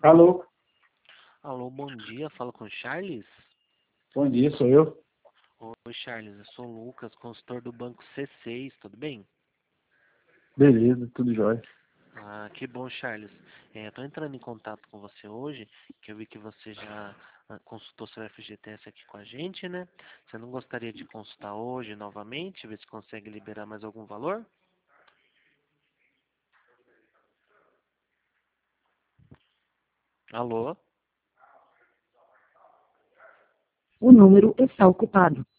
Alô, Alô, bom dia, falo com o Charles. bom dia, sou eu. Oi, Charles, eu sou o Lucas, consultor do Banco C6, tudo bem? Beleza, tudo jóia. Ah, que bom, Charles. Eu tô entrando em contato com você hoje, que eu vi que você já consultou seu FGTS aqui com a gente, né? Você não gostaria de consultar hoje novamente, ver se consegue liberar mais algum valor? Alô? O número está ocupado.